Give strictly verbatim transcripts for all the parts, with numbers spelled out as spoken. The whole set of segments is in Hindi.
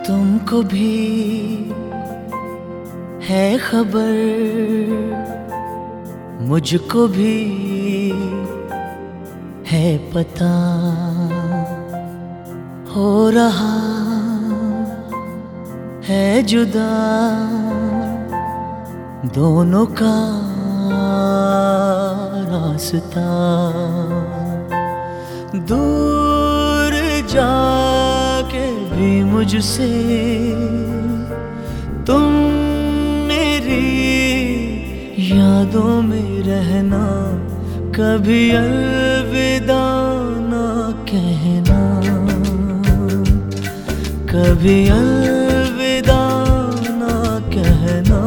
तुमको भी है खबर, मुझको भी है पता, हो रहा है जुदा दोनों का रास्ता। दूर जाके भी मुझसे तुम मेरी यादों में रहना, कभी अलविदा ना कहना, कभी अलविदा ना कहना,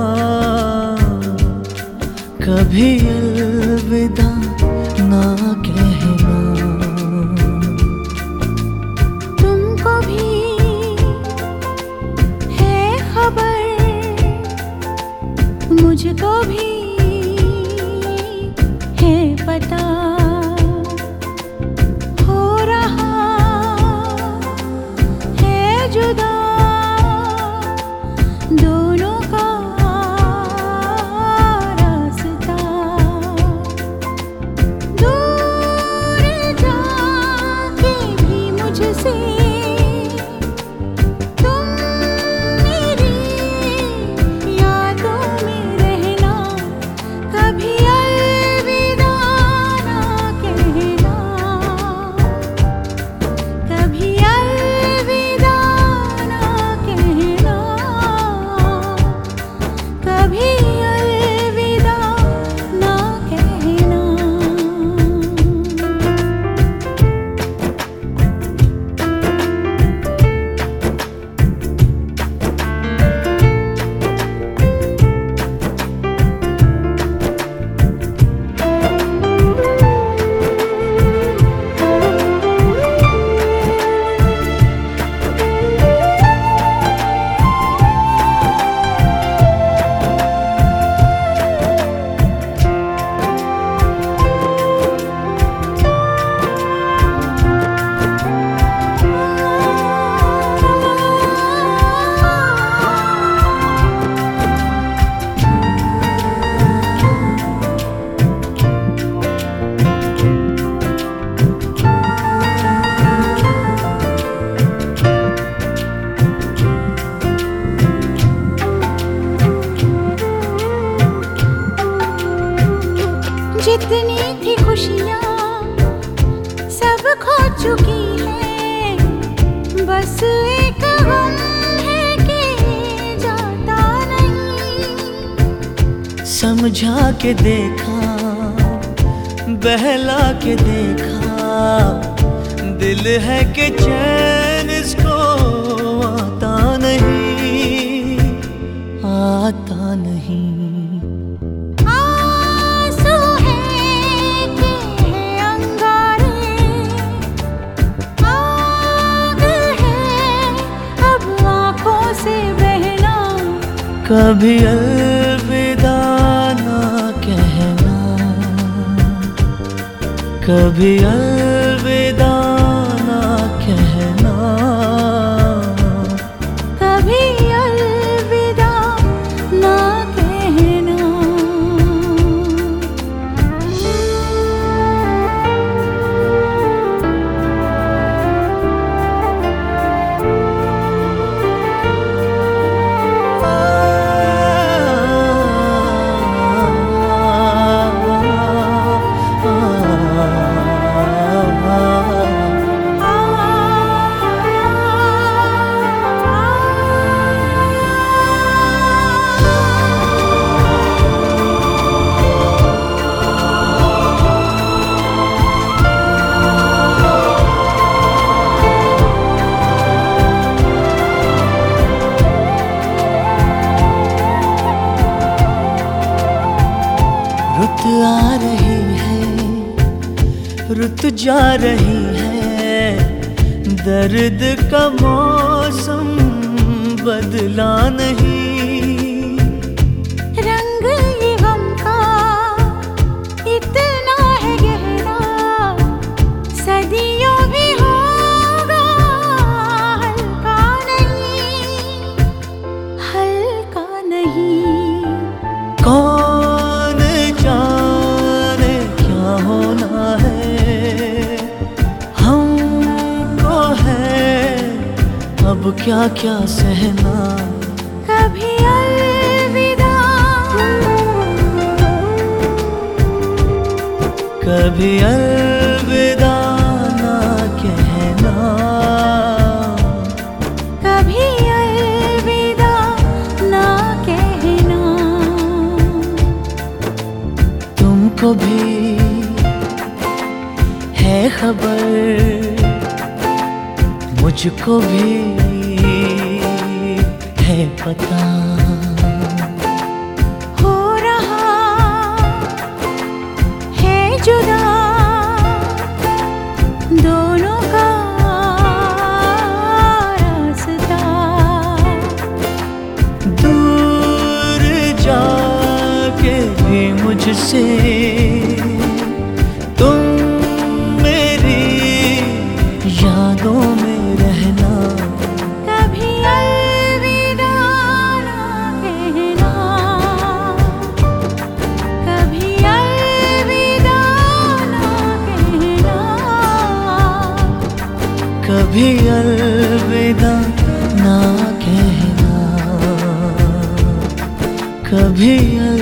कभी अलविदा ना कहना। तुमको भी है खबर, मुझको भी है पता, हो रहा है जुदा दोनों का रास्ता। दूर जाके भी मुझसे तुम मेरी यादों में रहना, कभी अलविदा ना कहना, कभी अलविदा ना कहना, कभी अलविदा ना कहना। जितनी थी खुशियाँ सब खो चुकी है, बस एक गम है कि जाता नहीं। समझा के देखा, बहला के देखा, दिल है कि चैन इसको आता नहीं, आता नहीं। आंसू है कि है अंगारे, आग है अब आँखों से बहना, कभी अलविदा ना कहना, कभी अलविदा ना कहना, कभी अलविदा ना कहना। रुत आ रही है, रुत जा रही है, दर्द का मौसम बदला नहीं। रंग ये गम का इतना है गहरा, सदियों भी होगा हल्का नहीं। अब क्या क्या सहना। कभी अलविदा, कभी अलविदा ना कहना, कभी अलविदा ना कहना। तुमको भी है खबर, मुझको भी है पता। हो रहा है जुदा दोनों का रास्ता। दूर जाके भी मुझसे तुम मेरी यादों में रहना। कभी अलविदा ना कहना, कभी अलविदा ना कहना, कभी अलविदा ना कहना, कभी अलविदा